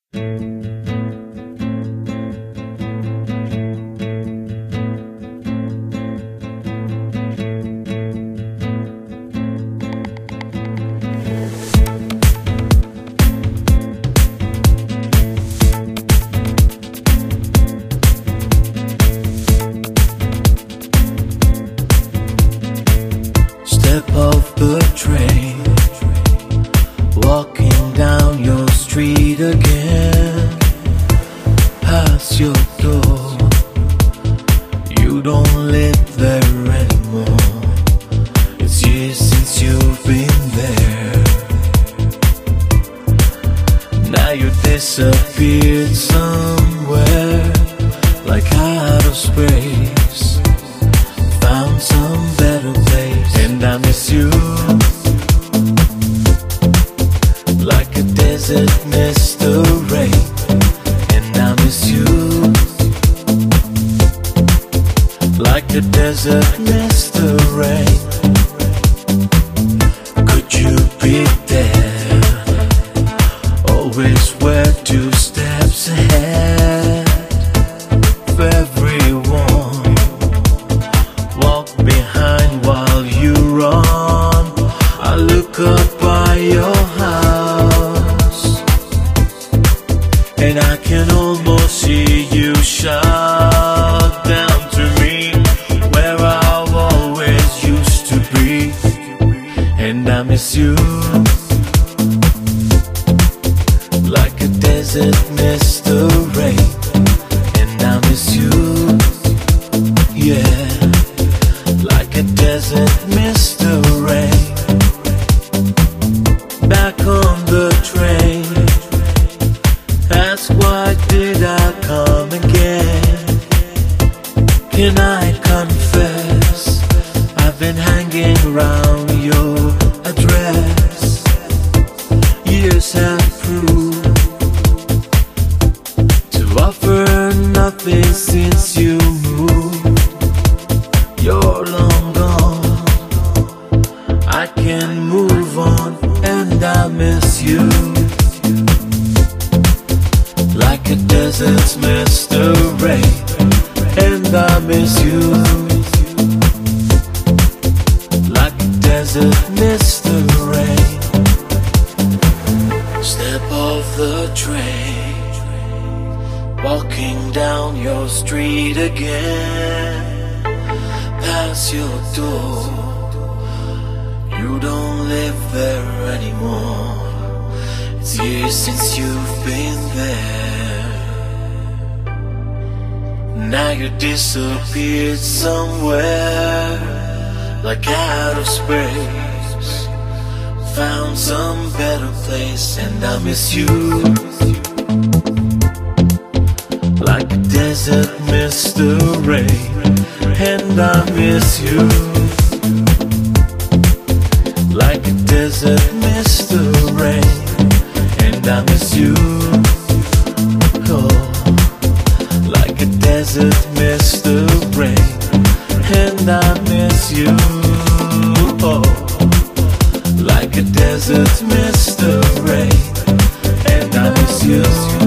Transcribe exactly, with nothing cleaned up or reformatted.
Step off the train, walking down your street again. Pass your door, you don't live there anymore. It's years since you've been there. Now you disappeared somewhere, like out of space. Found some better place, and I miss you, like a desert missed the rain. And I miss you, like a desert missed the rain. Could you be there? Always were two steps ahead of everyone. Walk behind while you run. I look up by your house, and I can almost see you shout down to me, where I've always used to be. And I miss you, like a desert missed the rain. And I miss you, yeah, like a desert missed the rain. Back on the train, ask why did I come again? Can I confess, I've been hanging around your address. Years have proved to offer nothing since you moved. You're long gone, I can move on, and I miss you, like a desert missed the rain. And I miss you, like a desert missed the rain. Step off the train, walking down your street again. Pass your door, you don't live there anymore. It's years since you've been there. Now you disappeared somewhere, like out of space. Found some better place, and I miss you, like a desert missed the rain. And I miss you, like a desert missed the rain. And I miss you, oh, like a desert missed the rain. And I miss you, oh, like a desert missed the rain. And I miss you.